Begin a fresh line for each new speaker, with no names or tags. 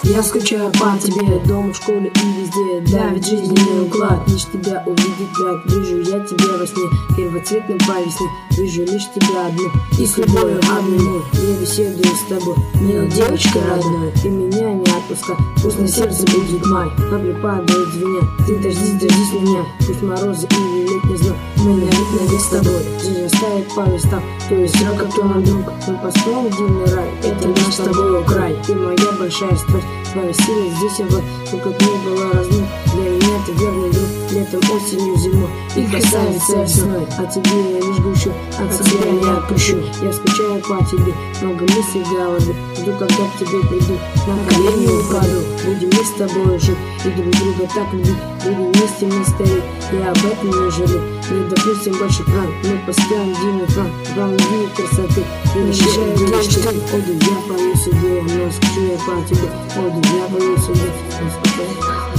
Я скучаю по тебе, дома, в школе и везде. Да, ведь жизненный уклад, лишь тебя увидеть так. Вижу я тебя во сне, первоцветной по весне. Вижу лишь тебя одну, и с любовью обниму. Я беседую с тобой, милая девочка родная. Ты меня не отпускай, пусть на сердце будет май. Капли падают звеня, ты дождись меня. Пусть морозы или летний знак, мы навек с тобой. Жизнь оставит по местам, то есть срок, кто нам друг. Мы построим дивный рай, это наш с тобой край. Ты моя большая страсть, твоя сила здесь я но как не было разлук. Для меня ты верный друг, летом, осенью, зимой и красавица весной. А тебе я лишь грущу, от себя не отпущу. Я скучаю по тебе, много мыслей в голове. Жду, когда к тебе приду, на колени упаду. Будем мы с тобой жить и друг друга так любить. Будем вместе мы стареть, я об этом не жалею. Не допустим больше кран, мы построим дивный план. Вам любви и красоты, и решаю мечты. Оду я пою себе, но скучаю по тебе. Оду я пою себе, но скучаю.